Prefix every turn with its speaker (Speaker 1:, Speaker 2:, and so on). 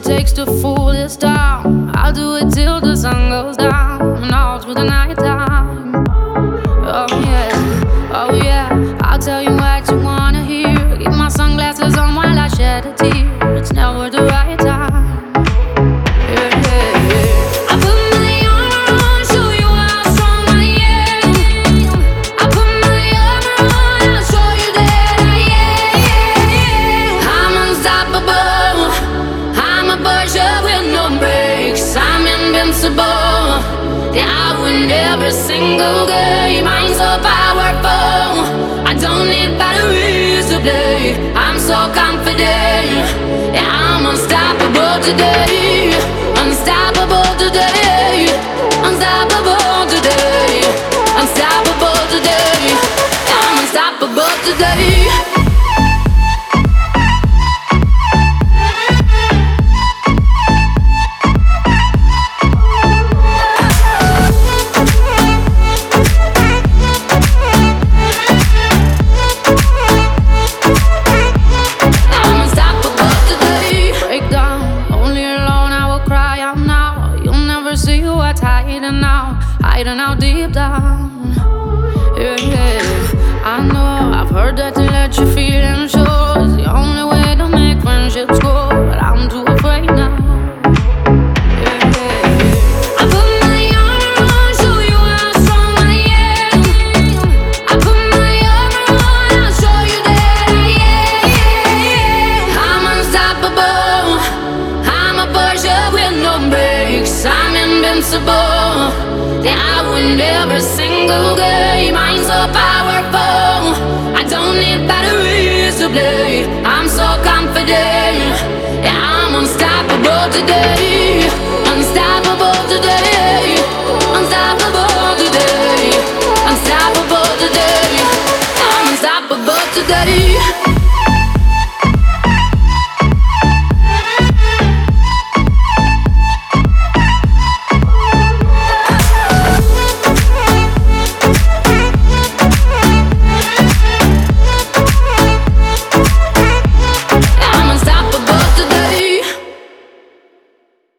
Speaker 1: it takes to fool this town. I'll do it till the sun goes down and all through the night time. Oh yeah, oh yeah, I'll tell you what you wanna hear. Keep my sunglasses on while I shed a tear. It's never the right time. Yeah, yeah, yeah. I put my armor on, show you how strong I am. I put my armor on, I'll show you that I am. I'm unstoppable, I'm a Berger with no brakes. I'm invincible, yeah, I win every single game. I'm so powerful, I don't need batteries to play. I'm so confident, yeah, I'm unstoppable today. Unstoppable today. Unstoppable today. Unstoppable today. I'm unstoppable today. Hiding out deep down. Yeah, yeah. I know I've heard that to let you feel and show is the only way to make friendships grow, but I'm too afraid now. Yeah, yeah, yeah. I put my armor on, show you how strong I am. I put my armor on, I'll show you that I am. I'm unstoppable, I'm a Berger with no brakes. I'm invincible, yeah, I win every single game. I'm so powerful, I don't need batteries to play. I'm so confident, yeah, I'm unstoppable today. Unstoppable today. Unstoppable today. Unstoppable today. I'm unstoppable today.